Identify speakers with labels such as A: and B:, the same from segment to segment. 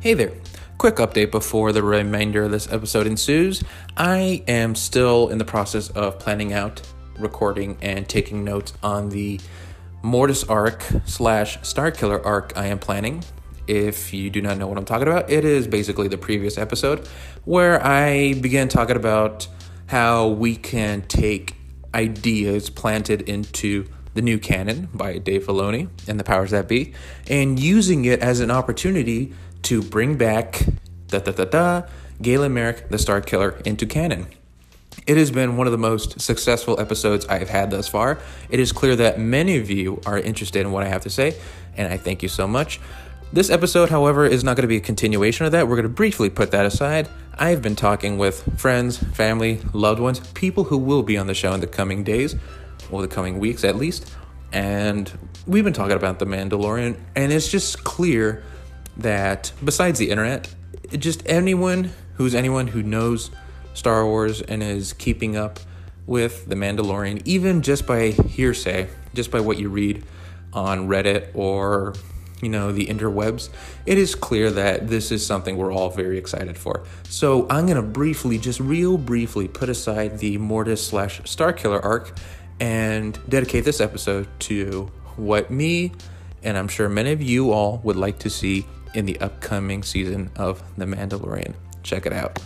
A: Hey there. Quick update before the remainder of this episode ensues. I am still in the process of planning out, recording, and taking notes on the Mortis arc / Starkiller arc I am planning. If you do not know what I'm talking about, it is basically the previous episode where I began talking about how we can take ideas planted into the new canon by Dave Filoni and the powers that be, and using it as an opportunity to bring back Galen Merrick, the Starkiller, into canon. It has been one of the most successful episodes I have had thus far. It is clear that many of you are interested in what I have to say, and I thank you so much. This episode, however, is not going to be a continuation of that. We're going to briefly put that aside. I've been talking with friends, family, loved ones, people who will be on the show in the coming days, or the coming weeks at least, and we've been talking about The Mandalorian, and it's just clear that besides the internet, just anyone who knows Star Wars and is keeping up with The Mandalorian, even just by hearsay, just by what you read on Reddit or, the interwebs, it is clear that this is something we're all very excited for. So I'm going to real briefly put aside the Mortis / Starkiller arc and dedicate this episode to what me, and I'm sure many of you all, would like to see in the upcoming season of The Mandalorian. Check it out.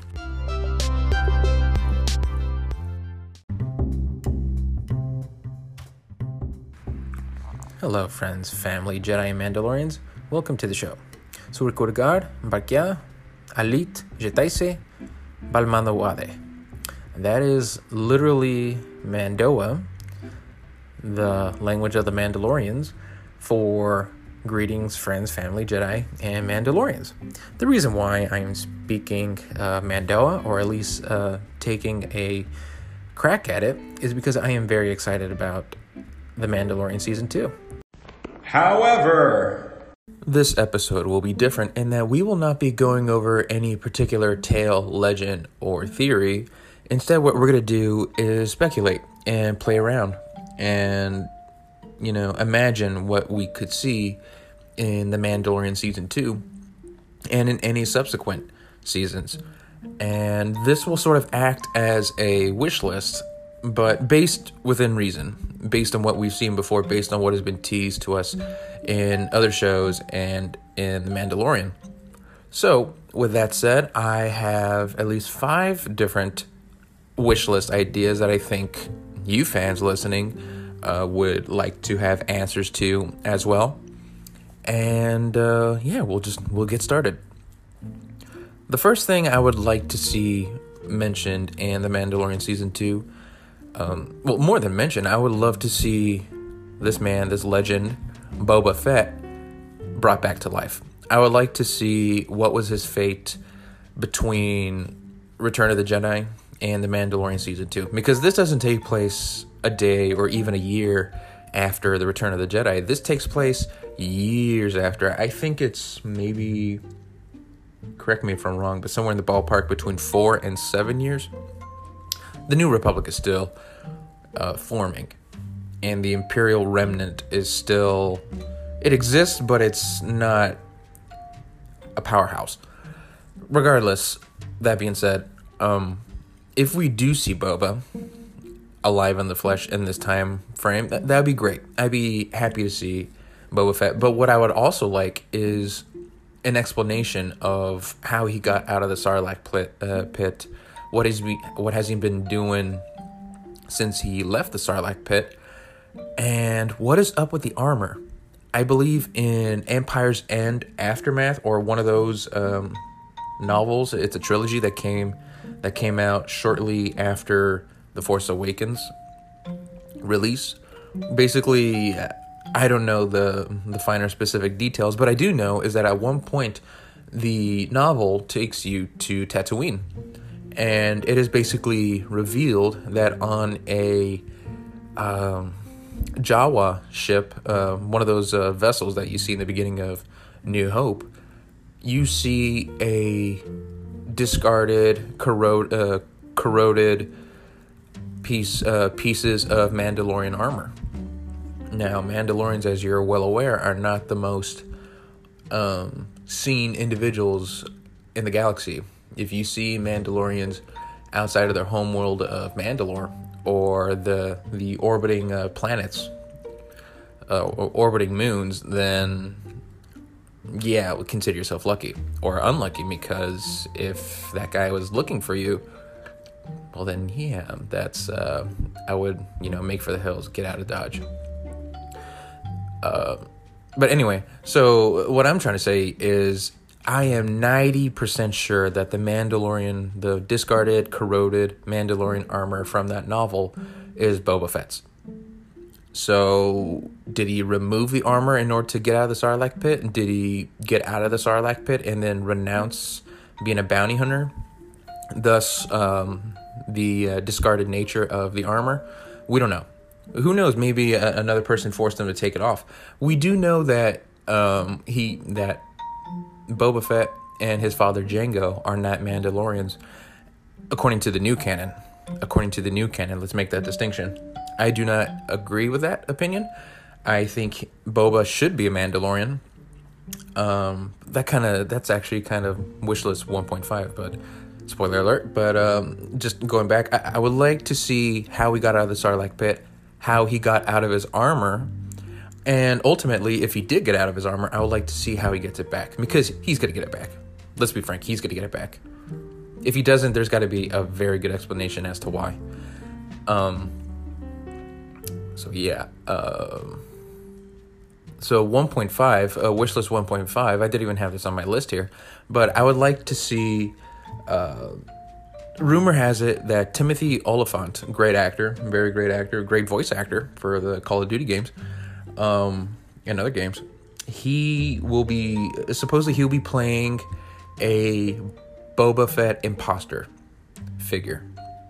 A: Hello friends, family, Jedi, and Mandalorians. Welcome to the show. Surkurgar, Barkia, Alit, Jetaise, Balmandawade. That is literally Mandoa, the language of the Mandalorians, for greetings, friends, family, Jedi, and Mandalorians. The reason why I am speaking Mandoa, or at least taking a crack at it, is because I am very excited about The Mandalorian Season 2.
B: However,
A: this episode will be different in that we will not be going over any particular tale, legend, or theory. Instead, what we're going to do is speculate and play around and, imagine what we could see in The Mandalorian Season 2 and in any subsequent seasons. And this will sort of act as a wish list, but based within reason, based on what we've seen before, based on what has been teased to us in other shows and in The Mandalorian. So, with that said, I have at least 5 different wish list ideas that I think you fans listening would like to have answers to as well. And we'll get started. The first thing I would like to see mentioned in The Mandalorian Season 2, more than mentioned, I would love to see this legend, Boba Fett, brought back to life. I would like to see what was his fate between Return of the Jedi and The Mandalorian Season 2. Because this doesn't take place a day or even a year after the Return of the Jedi. This takes place years after. I think it's maybe, correct me if I'm wrong, but somewhere in the ballpark between 4 and 7 years. The New Republic is still forming, and the Imperial Remnant is still, it exists, but it's not a powerhouse. Regardless, that being said, if we do see Boba alive in the flesh in this time frame, that'd be great. I'd be happy to see Boba Fett. But what I would also like is an explanation of how he got out of the Sarlacc pit. What has he been doing since he left the Sarlacc pit? And what is up with the armor? I believe in Empire's End Aftermath, or one of those novels. It's a trilogy that came out shortly after The Force Awakens release. Basically, I don't know the finer specific details, but I do know is that at one point the novel takes you to Tatooine. And it is basically revealed that on a Jawa ship, one of those vessels that you see in the beginning of New Hope, you see a discarded, corroded pieces of Mandalorian armor. Now, Mandalorians, as you're well aware, are not the most seen individuals in the galaxy. If you see Mandalorians outside of their homeworld of Mandalore, or the orbiting planets, or orbiting moons, then yeah, consider yourself lucky or unlucky, because if that guy was looking for you, well then yeah, that's I would make for the hills, get out of Dodge. But anyway, so what I'm trying to say is I am 90% sure that the Mandalorian, the discarded, corroded Mandalorian armor from that novel is Boba Fett's. So did he remove the armor in order to get out of the Sarlacc pit? Did he get out of the Sarlacc pit and then renounce being a bounty hunter? Thus, the discarded nature of the armor? We don't know. Who knows? Maybe another person forced him to take it off. We do know that that Boba Fett and his father Jango are not Mandalorians, according to the new canon. According to the new canon, let's make that distinction. I do not agree with that opinion. I think Boba should be a Mandalorian. That's actually kind of wish list 1.5, but spoiler alert. But just going back, I would like to see how he got out of the Sarlacc pit, how he got out of his armor, and ultimately, if he did get out of his armor, I would like to see how he gets it back, because he's going to get it back. Let's be frank, he's going to get it back. If he doesn't, there's got to be a very good explanation as to why. So yeah. So 1.5, wishlist 1.5, I didn't even have this on my list here, but I would like to see, rumor has it that Timothy Olyphant, great actor, very great actor, great voice actor for the Call of Duty games, and other games, supposedly he'll be playing a Boba Fett imposter figure.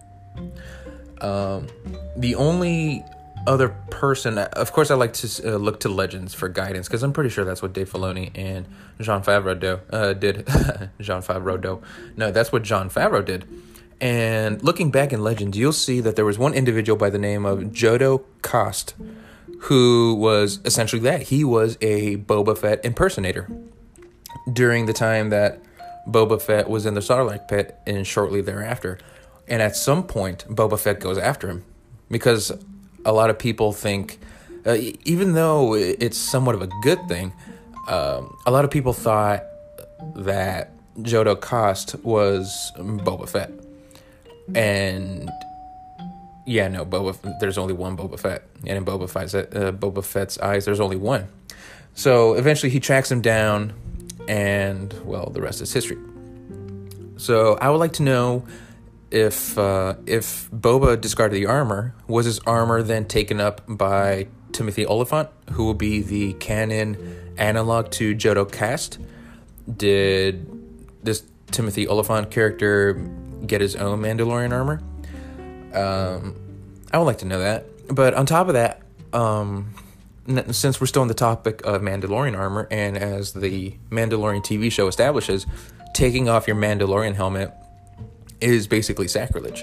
A: The only other person, of course, I like to look to Legends for guidance, because I'm pretty sure that's what Dave Filoni and Jon Favreau did. Jon Favreau. No, that's what Jon Favreau did. And looking back in Legends, you'll see that there was one individual by the name of Jodo Kast, who was essentially that. He was a Boba Fett impersonator during the time that Boba Fett was in the Sarlacc pit and shortly thereafter. And at some point, Boba Fett goes after him, because a lot of people think, even though it's somewhat of a good thing, a lot of people thought that Jodo Kast was Boba Fett. And yeah, no, there's only one Boba Fett. And in Boba Fett's eyes, there's only one. So eventually he tracks him down, and, well, the rest is history. So I would like to know if Boba discarded the armor, was his armor then taken up by Timothy Olyphant, who will be the canon analog to Jodo Kast? Did this Timothy Olyphant character get his own Mandalorian armor? I would like to know that. But on top of that, since we're still on the topic of Mandalorian armor, and as the Mandalorian TV show establishes, taking off your Mandalorian helmet is basically sacrilege.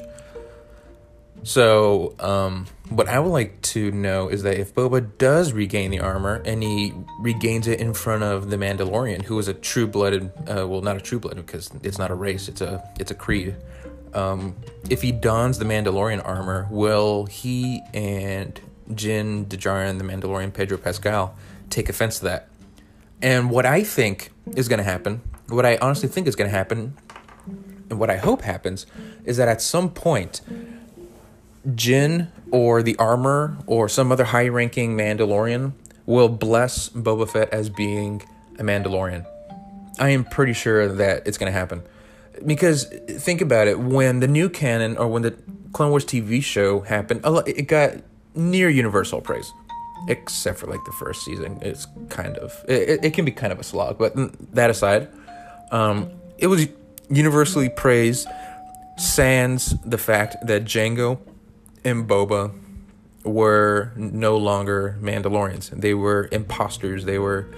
A: So, what I would like to know is that if Boba does regain the armor, and he regains it in front of the Mandalorian, who is a true-blooded, well, not a true-blooded, because it's not a race, it's a creed. If he dons the Mandalorian armor, will he and Din Djarin, the Mandalorian Pedro Pascal, take offense to that? And what I think is going to happen, what I honestly think is going to happen, and what I hope happens, is that at some point, Jin or the armor or some other high-ranking Mandalorian will bless Boba Fett as being a Mandalorian. I am pretty sure that it's going to happen. Because think about it, when the new canon, or when the Clone Wars TV show happened, it got near universal praise. Except for like the first season. It's kind of, it can be kind of a slog, but that aside, it was universally praised, sans the fact that Jango and Boba were no longer Mandalorians. They were imposters. They were,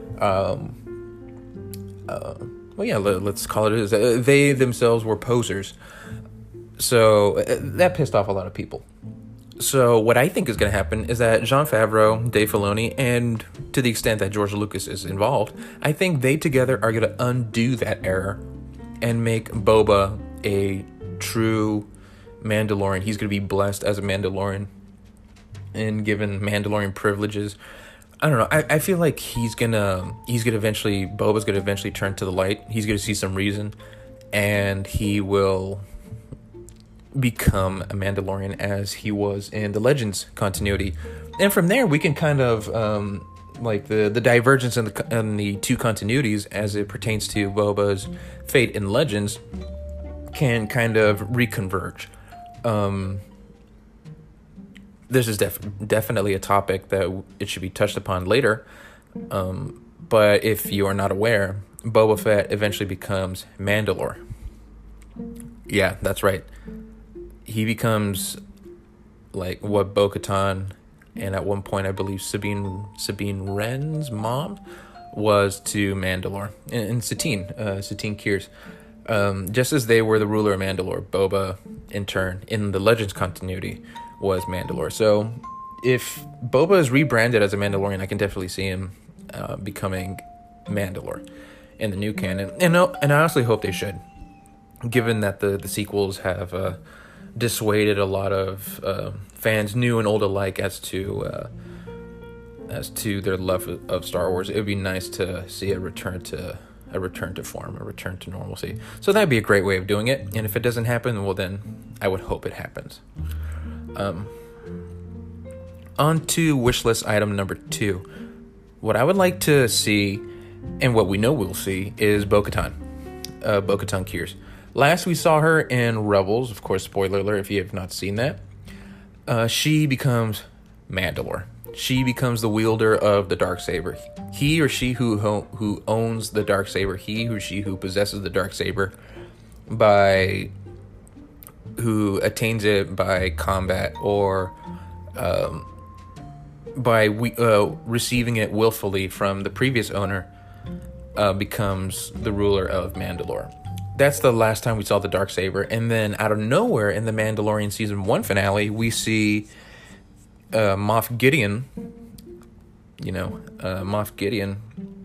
A: well, yeah, let's call it as they themselves were posers. So that pissed off a lot of people. So what I think is going to happen is that Jon Favreau, Dave Filoni, and to the extent that George Lucas is involved, I think they together are going to undo that error and make Boba a true Mandalorian. He's going to be blessed as a Mandalorian and given Mandalorian privileges. I don't know. I feel like Boba's gonna eventually turn to the light. He's gonna see some reason, and he will become a Mandalorian as he was in the Legends continuity. And from there, we can kind of like the divergence in the two continuities as it pertains to Boba's fate in Legends can kind of reconverge. This is definitely a topic that it should be touched upon later. But if you are not aware, Boba Fett eventually becomes Mandalore. Yeah, that's right. He becomes like what Bo-Katan and at one point I believe Sabine Wren's mom was to Mandalore. And Satine Kryze. Just as they were the ruler of Mandalore, Boba, in turn, in the Legends continuity, was Mandalore. So if Boba is rebranded as a Mandalorian, I can definitely see him becoming Mandalore in the new canon. And I honestly hope they should, given that the sequels have dissuaded a lot of fans, new and old alike, as to their love of Star Wars. It would be nice to see a return to form, a return to normalcy. So that'd be a great way of doing it. And if it doesn't happen, well then I would hope it happens. On to wish list item number 2. What I would like to see, and what we know we'll see, is Bo-Katan Kryze. Last we saw her in Rebels, of course, spoiler alert if you have not seen that. She becomes Mandalore. She becomes the wielder of the Darksaber. He or she who owns the Darksaber, he or she who possesses the Darksaber, who attains it by combat or by receiving it willfully from the previous owner, becomes the ruler of Mandalore. That's the last time we saw the Darksaber. And then out of nowhere in the Mandalorian Season 1 finale, we see Moff Gideon. Moff Gideon,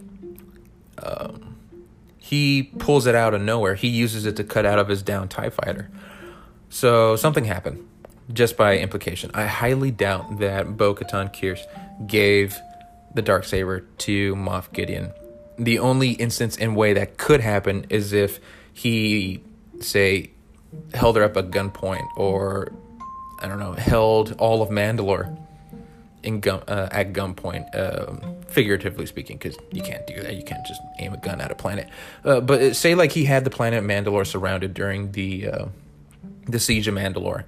A: he pulls it out of nowhere. He uses it to cut out of his downed TIE fighter. So something happened, just by implication. I highly doubt that Bo-Katan Kryze gave the Darksaber to Moff Gideon. The only instance and way that could happen is if he, say, held her up at gunpoint, or, I don't know, held all of Mandalore at gunpoint, figuratively speaking, because you can't do that. You can't just aim a gun at a planet. But say like he had the planet Mandalore surrounded during the Siege of Mandalore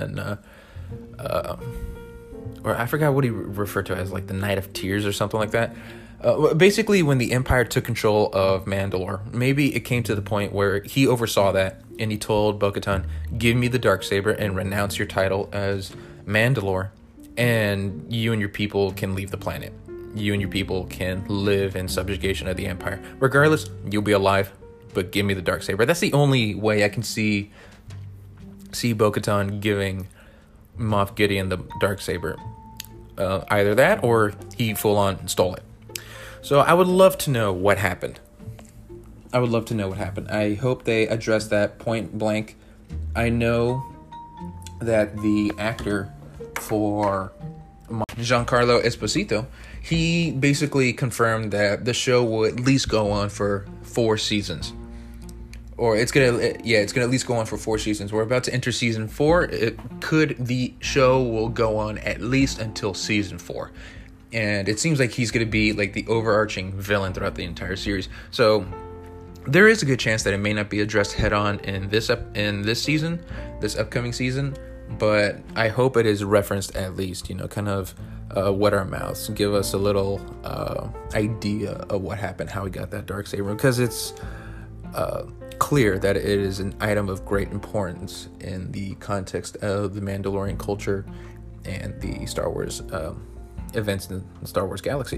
A: or I forgot what he referred to as, like the Night of Tears or something like that. Basically, when the Empire took control of Mandalore, maybe it came to the point where he oversaw that and he told Bo-Katan, give me the Darksaber and renounce your title as Mandalore, and you and your people can leave the planet. You and your people can live in subjugation of the Empire. Regardless, you'll be alive, but give me the Darksaber. That's the only way I can see Bo-Katan giving Moff Gideon the Darksaber. Either that or he full-on stole it. So I would love to know what happened. I hope they address that point blank. I know that the actor for Giancarlo Esposito, he basically confirmed that the show will at least go on for 4 seasons. Or it's gonna at least go on for 4 seasons. We're about to enter season 4. The show will go on at least until season 4. And it seems like he's going to be like the overarching villain throughout the entire series. So there is a good chance that it may not be addressed head on in this upcoming season. But I hope it is referenced at least, kind of wet our mouths, give us a little idea of what happened, how he got that Darksaber, because it's clear that it is an item of great importance in the context of the Mandalorian culture and the Star Wars events in the Star Wars galaxy.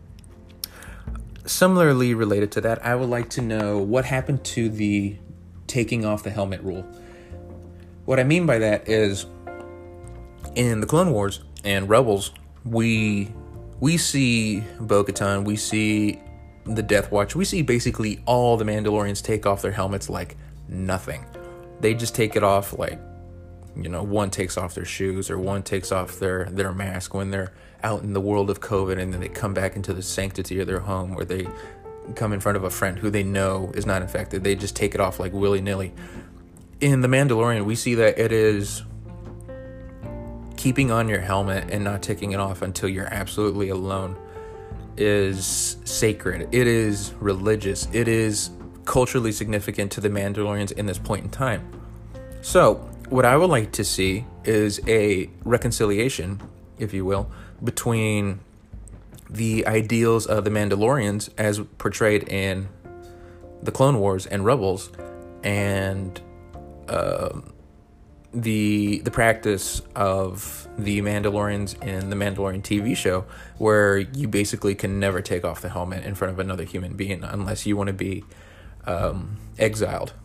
A: Similarly related to that, I would like to know what happened to the taking off the helmet rule. What I mean by that is, In the Clone Wars and Rebels, we see Bo-Katan, we see the Death Watch, we see basically all the Mandalorians take off their helmets like nothing. They just take it off like, one takes off their shoes or one takes off their mask when they're out in the world of COVID, and then they come back into the sanctity of their home, or they come in front of a friend who they know is not infected. They just take it off like willy-nilly. In The Mandalorian, we see that it is keeping on your helmet and not taking it off until you're absolutely alone is sacred. It is religious. It is culturally significant to the Mandalorians in this point in time. So, what I would like to see is a reconciliation, if you will, between the ideals of the Mandalorians as portrayed in the Clone Wars and Rebels, and the practice of the Mandalorians in the Mandalorian TV show, where you basically can never take off the helmet in front of another human being unless you want to be exiled.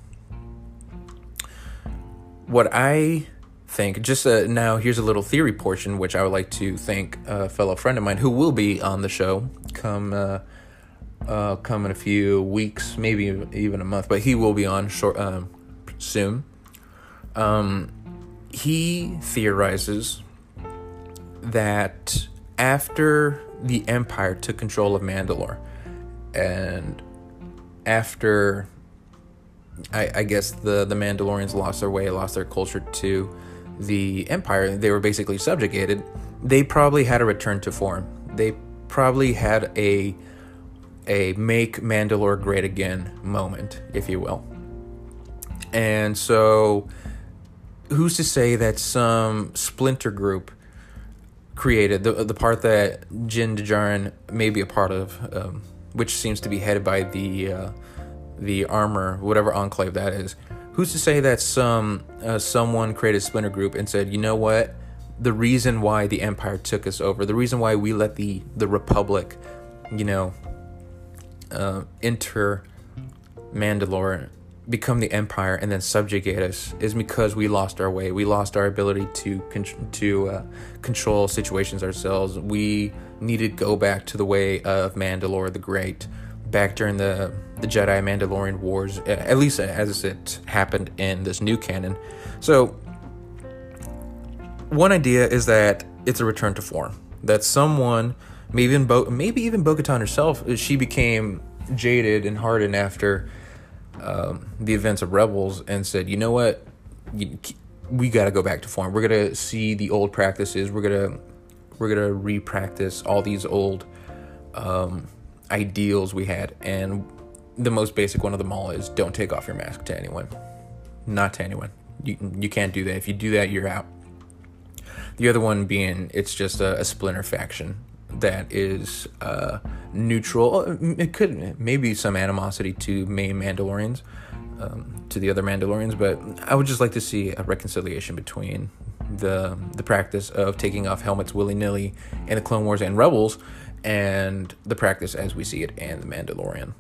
A: What I think, just now here's a little theory portion, which I would like to thank a fellow friend of mine who will be on the show come in a few weeks, maybe even a month, but he will be on soon. He theorizes that after the Empire took control of Mandalore, and after I guess the Mandalorians lost their way, lost their culture to the Empire, they were basically subjugated, they probably had a return to form. They probably had a make Mandalore great again moment, if you will. And so, who's to say that some splinter group created, the part that Din Djarin may be a part of, which seems to be headed by the armor, whatever enclave that is. Who's to say that someone created a splinter group and said, you know what, the reason why the Empire took us over, the reason why we let the Republic, enter Mandalore, become the Empire, and then subjugate us, is because we lost our way. We lost our ability to control situations ourselves. We needed to go back to the way of Mandalore the Great, back during the Jedi Mandalorian Wars, at least as it happened in this new canon. So, one idea is that it's a return to form. That someone, maybe even Bo-Katan herself, she became jaded and hardened after the events of Rebels, and said, you know what, we got to go back to form. We're gonna see the old practices. We're gonna re-practice all these old ideals we had, and the most basic one of them all is don't take off your mask to anyone. Not to anyone. You can't do that. If you do that, you're out. The other one being, it's just a splinter faction that is neutral. It could maybe some animosity to main Mandalorians, to the other Mandalorians, but I would just like to see a reconciliation between the practice of taking off helmets willy-nilly in the Clone Wars and Rebels, and the practice as we see it in The Mandalorian.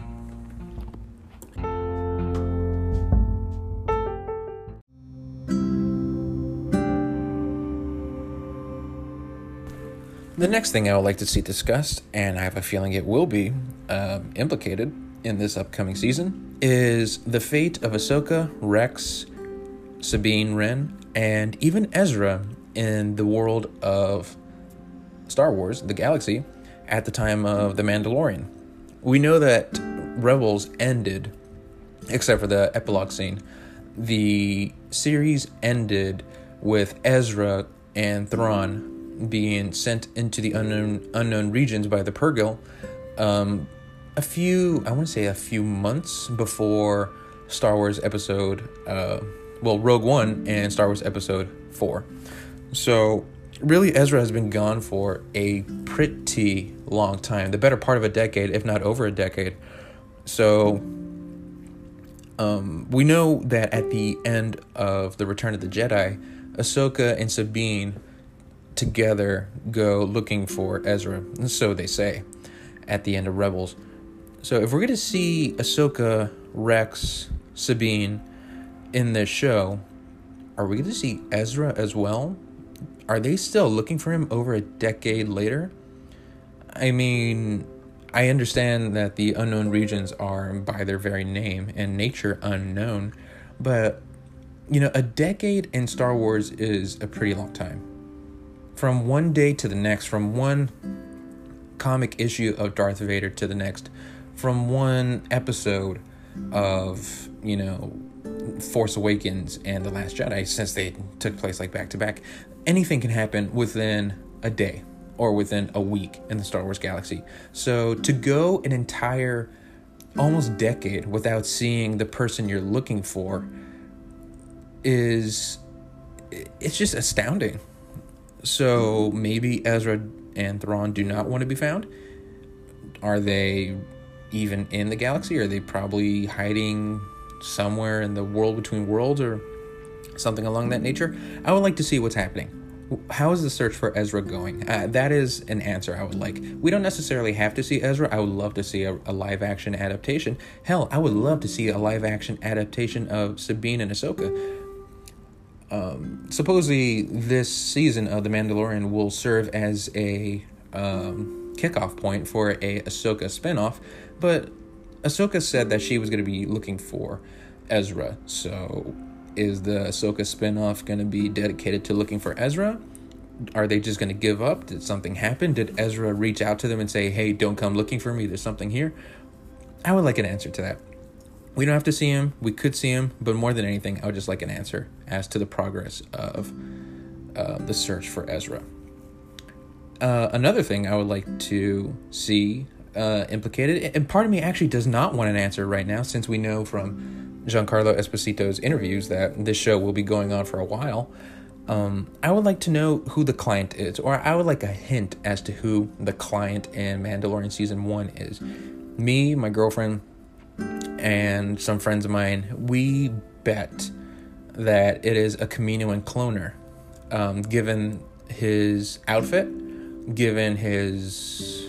A: The next thing I would like to see discussed, and I have a feeling it will be implicated in this upcoming season, is the fate of Ahsoka, Rex, Sabine Wren, and even Ezra in the world of Star Wars, the galaxy, at the time of The Mandalorian. We know that Rebels ended, except for the epilogue scene, the series ended with Ezra and Thrawn being sent into the unknown regions by the Purrgil, a few months before Star Wars episode, Rogue One and Star Wars episode 4. So really, Ezra has been gone for a pretty long time, the better part of a decade, if not over a decade. So we know that at the end of The Return of the Jedi, Ahsoka and Sabine together go looking for Ezra, so they say, at the end of Rebels. So if we're going to see Ahsoka, Rex, Sabine in this show, are we going to see Ezra as well? are they still looking for him over a decade later? I mean, I understand that the unknown regions are, by their very name and nature, unknown, but, a decade in Star Wars is a pretty long time. From one day to the next, from one comic issue of Darth Vader to the next, from one episode of, Force Awakens and The Last Jedi, since they took place like back to back, anything can happen within a day or within a week in the Star Wars galaxy. So to go an entire almost decade without seeing the person you're looking for it's just astounding. So maybe Ezra and Thrawn do not want to be found. Are they even in the galaxy? Are they probably hiding somewhere in the world between worlds or something along that nature? I would like to see what's happening. How is the search for Ezra going? That is an answer I would like. We don't necessarily have to see Ezra. I would love to see a live action adaptation. Hell, I would love to see a live action adaptation of Sabine and Ahsoka. Supposedly this season of The Mandalorian will serve as a kickoff point for a Ahsoka spinoff, but Ahsoka said that she was going to be looking for Ezra. So is the Ahsoka spinoff going to be dedicated to looking for Ezra? Are they just going to give up? Did something happen? Did Ezra reach out to them and say, hey, don't come looking for me, there's something here? I would like an answer to that. We don't have to see him. We could see him. But more than anything, I would just like an answer as to the progress of the search for Ezra. Another thing I would like to see implicated, and part of me actually does not want an answer right now, since we know from Giancarlo Esposito's interviews that this show will be going on for a while. I would like to know who the client is, or I would like a hint as to who the client in Mandalorian Season 1 is. Me, my girlfriend, and some friends of mine, we bet that it is a Kaminoan cloner, given his outfit, given his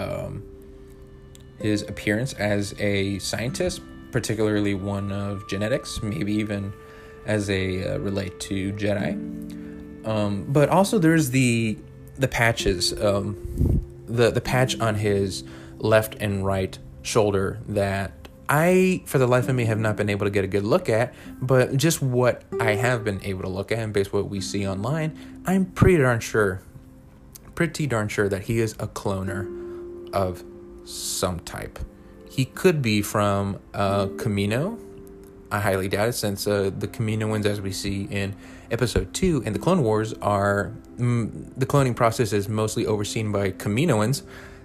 A: appearance as a scientist, particularly one of genetics, maybe even as a relate to Jedi. But also there's the patches, the patch on his left and right shoulder that I, for the life of me, have not been able to get a good look at, but just what I have been able to look at and based on what we see online, I'm pretty darn sure that he is a cloner of some type. He could be from Kamino. I highly doubt it, since the Kaminoans, as we see in Episode 2 in the Clone Wars, are the cloning process is mostly overseen by Kaminoans.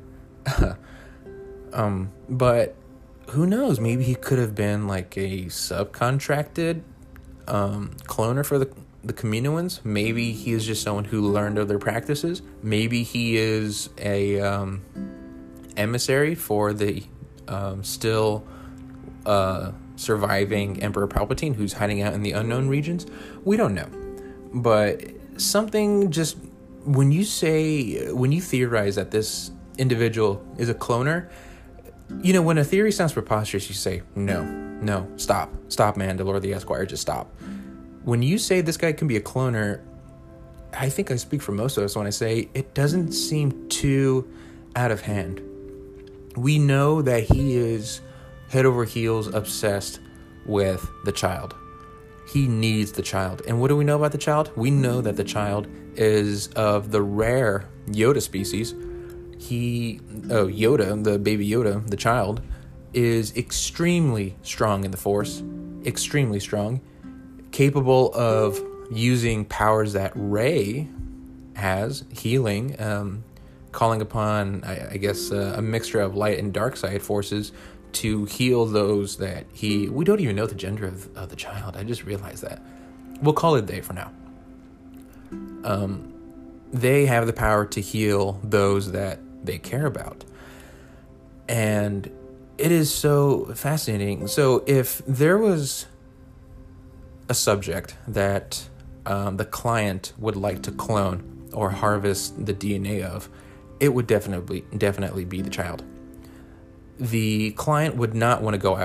A: But who knows? Maybe he could have been like a subcontracted cloner for the Kaminoans. Maybe he is just someone who learned of their practices. Maybe he is a emissary for the still surviving Emperor Palpatine, who's hiding out in the unknown regions. We don't know. But something just, when you theorize that this individual is a cloner, when a theory sounds preposterous, you say, no, stop, Mandalore the Esquire, just stop. When you say this guy can be a cloner, I think I speak for most of us when I say it doesn't seem too out of hand. We know that he is head over heels obsessed with the child. He needs the child. And what do we know about the child? We know that the child is of the rare Yoda species. Yoda, the baby Yoda, the child, is extremely strong in the Force, extremely strong, capable of using powers that Rey has, healing, calling upon, I guess, a mixture of light and dark side forces to heal those that we don't even know the gender of the child. I just realized that. We'll call it they for now. They have the power to heal those that they care about. And it is so fascinating. So if there was a subject that the client would like to clone or harvest the DNA of, it would definitely be the child. The client would not want to go after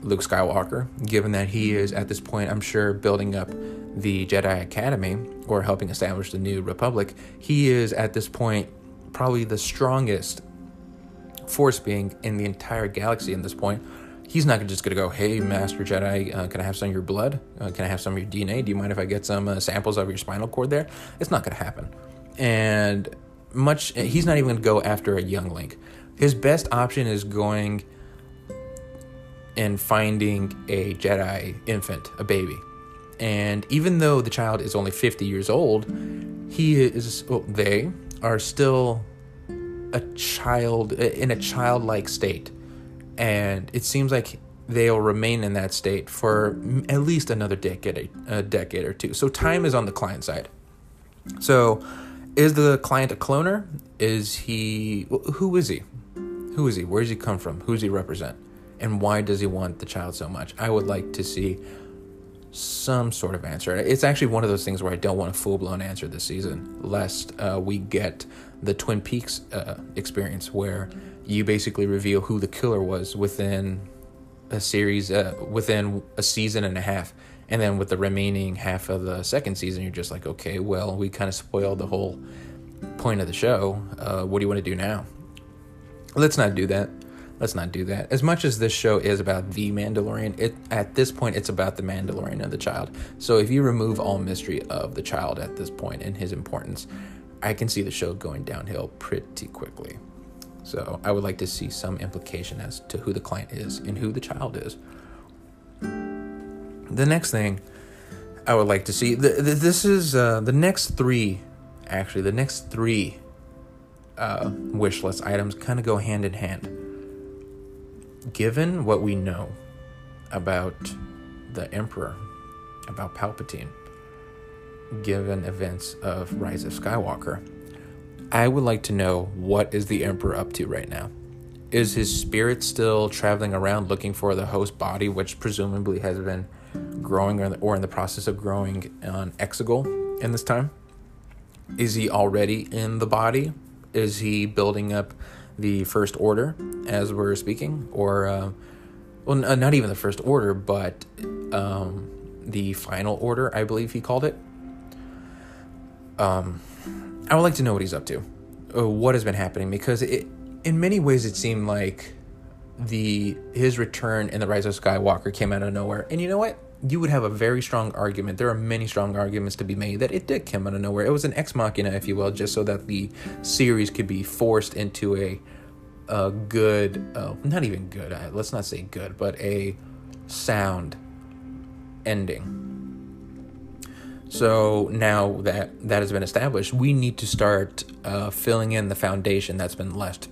A: Luke Skywalker, given that he is at this point, I'm sure, building up the Jedi Academy or helping establish the New Republic. He is at this point probably the strongest Force being in the entire galaxy at this point. He's not just going to go, hey, Master Jedi, can I have some of your blood? Can I have some of your DNA? Do you mind if I get some samples of your spinal cord there? It's not going to happen. And he's not even going to go after a young Link. His best option is going and finding a Jedi infant, a baby. And even though the child is only 50 years old, they are still a child in a childlike state. And it seems like they'll remain in that state for at least another decade or two. So time is on the client side. So is the client a cloner? Who is he? Who is he? Where does he come from? Who does he represent? And why does he want the child so much? I would like to see some sort of answer. It's actually one of those things where I don't want a full-blown answer this season, lest we get the Twin Peaks experience where you basically reveal who the killer was within a series, within a season and a half. And then with the remaining half of the second season, you're just like, okay, well, we kind of spoiled the whole point of the show. What do you want to do now? Let's not do that. As much as this show is about the Mandalorian, at this point, it's about the Mandalorian and the child. So if you remove all mystery of the child at this point and his importance, I can see the show going downhill pretty quickly. So I would like to see some implication as to who the client is and who the child is. The next thing I would like to see, this is the next three wish list items kind of go hand in hand. Given what we know about the Emperor, about Palpatine, given events of Rise of Skywalker, I would like to know, what is the Emperor up to right now? Is his spirit still traveling around looking for the host body, which presumably has been growing or in the process of growing on Exegol in this time? Is he already in the body? Is he building up the First Order as we're speaking? Or, not even the First Order, but the Final Order, I believe he called it. I would like to know what he's up to, what has been happening, because in many ways it seemed like his return in the Rise of Skywalker came out of nowhere. And you know what? You would have a very strong argument. There are many strong arguments to be made that it did come out of nowhere. It was an ex machina, if you will, just so that the series could be forced into a good, not even good, let's not say good, but a sound ending. So now that has been established, we need to start filling in the foundation that's been left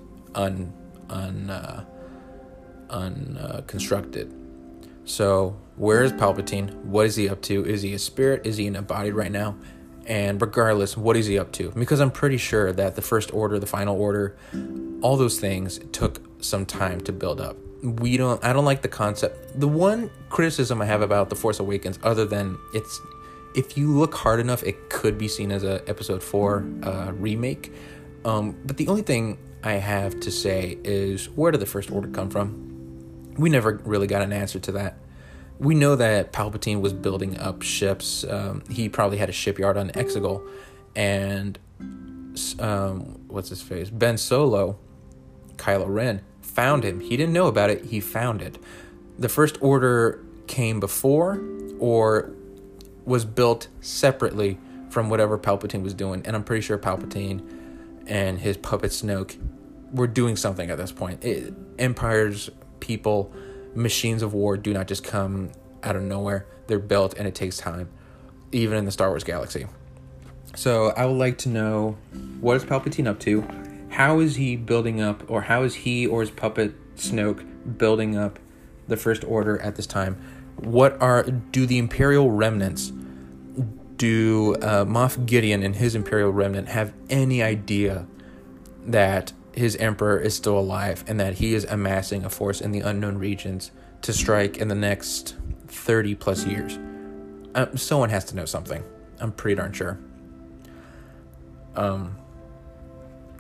A: unconstructed. So where is Palpatine? What is he up to? Is he a spirit? Is he in a body right now? And regardless, what is he up to? Because I'm pretty sure that the First Order, the Final Order, all those things took some time to build up. I don't like the concept. The one criticism I have about The Force Awakens, other than if you look hard enough, it could be seen as a Episode 4 remake. But the only thing I have to say is, where did the First Order come from? We never really got an answer to that. We know that Palpatine was building up ships. He probably had a shipyard on Exegol. And, what's his face? Ben Solo, Kylo Ren, found him. He didn't know about it. He found it. The First Order came before or was built separately from whatever Palpatine was doing. And I'm pretty sure Palpatine and his puppet Snoke were doing something at this point. Empires, people, machines of war do not just come out of nowhere. They're built, and it takes time, even in the Star Wars galaxy. So I would like to know, what is Palpatine up to? How is he building up, or how is he or his puppet Snoke building up the First Order at this time? Do the Imperial remnants, do Moff Gideon and his Imperial remnant have any idea that his Emperor is still alive and that he is amassing a force in the unknown regions to strike in the next 30 plus years? Someone has to know something. I'm pretty darn sure.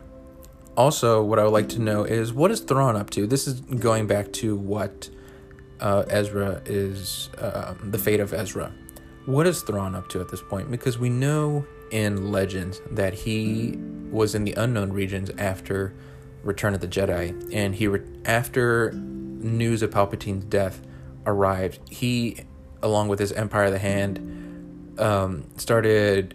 A: Also, what I would like to know is, what is Thrawn up to? This is going back to what Ezra is the fate of Ezra. What is Thrawn up to at this point? Because we know in Legends that he was in the unknown regions after Return of the Jedi, and after news of Palpatine's death arrived, he, along with his Empire of the Hand, started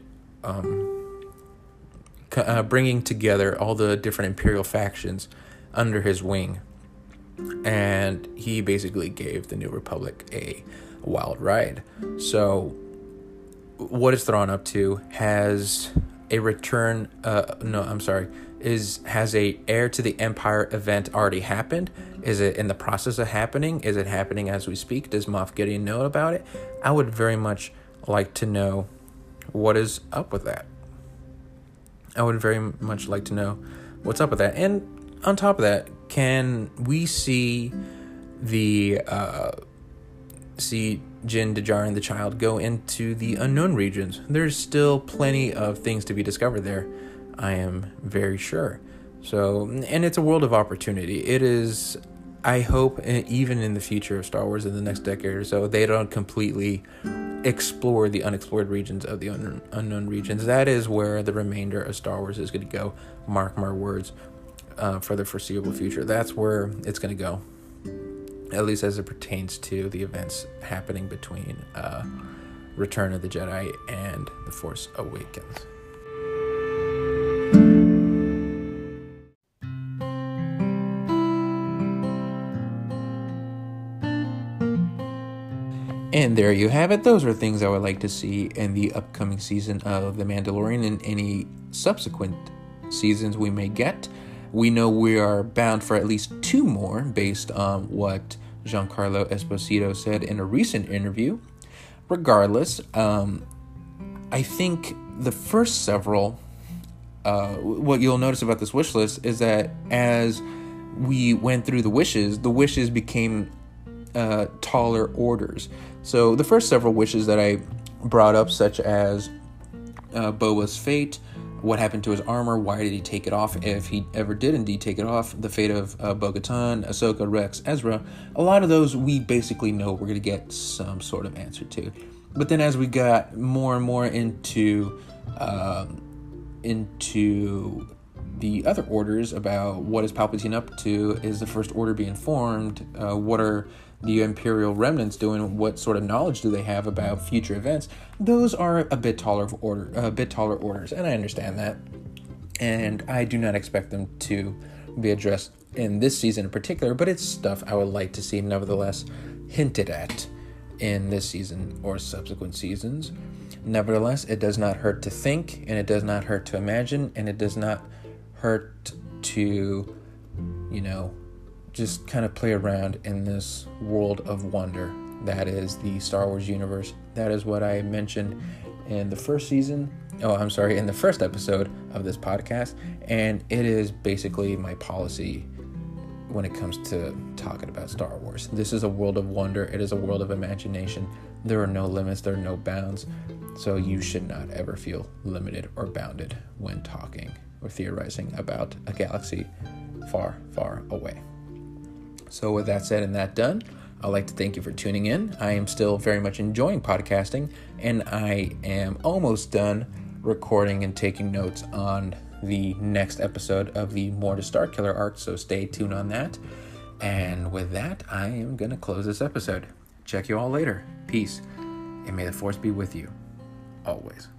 A: bringing together all the different Imperial factions under his wing, and he basically gave the New Republic a wild ride. So what is Thrawn up to? Has a return has a heir to the Empire event already happened? Is it in the process of happening? Is it happening as we speak? Does Moff Gideon know about it? I would very much like to know what is up with that. I would very much like to know what's up with that. And on top of that, can we see Jin, Djarin, the child go into the unknown regions? There's still plenty of things to be discovered there, I am very sure. So, and it's a world of opportunity. It is, I hope, even in the future of Star Wars in the next decade or so, they don't completely explore the unexplored regions of the unknown regions. That is where the remainder of Star Wars is going to go. Mark my words, for the foreseeable future. That's where it's going to go, at least as it pertains to the events happening between Return of the Jedi and The Force Awakens. And there you have it. Those are things I would like to see in the upcoming season of The Mandalorian and any subsequent seasons we may get. We know we are bound for at least 2 more based on what Giancarlo Esposito said in a recent interview. Regardless, I think the first several, what you'll notice about this wish list is that as we went through the wishes became taller orders. So the first several wishes that I brought up, such as Boba's fate, what happened to his armor, why did he take it off if he ever did indeed take it off, the fate of Bo-Katan, Ahsoka, Rex, Ezra, a lot of those we basically know we're going to get some sort of answer to. But then as we got more and more into the other orders about what is Palpatine up to, is the First Order being formed, what are the Imperial remnants doing, what sort of knowledge do they have about future events, those are a bit taller orders, and I understand that, and I do not expect them to be addressed in this season in particular, but it's stuff I would like to see nevertheless hinted at in this season or subsequent seasons. Nevertheless, it does not hurt to think, and it does not hurt to imagine, and it does not hurt to, just kind of play around in this world of wonder that is the Star Wars universe. That is what I mentioned in the first in the first episode of this podcast, and it is basically my policy when it comes to talking about Star Wars. This is a world of wonder. It is a world of imagination. There are no limits. There are no bounds. So you should not ever feel limited or bounded when talking or theorizing about a galaxy far, far away. So with that said and that done, I'd like to thank you for tuning in. I am still very much enjoying podcasting, and I am almost done recording and taking notes on the next episode of the Mortis Starkiller arc, so stay tuned on that. And with that, I am going to close this episode. Check you all later. Peace, and may the Force be with you always.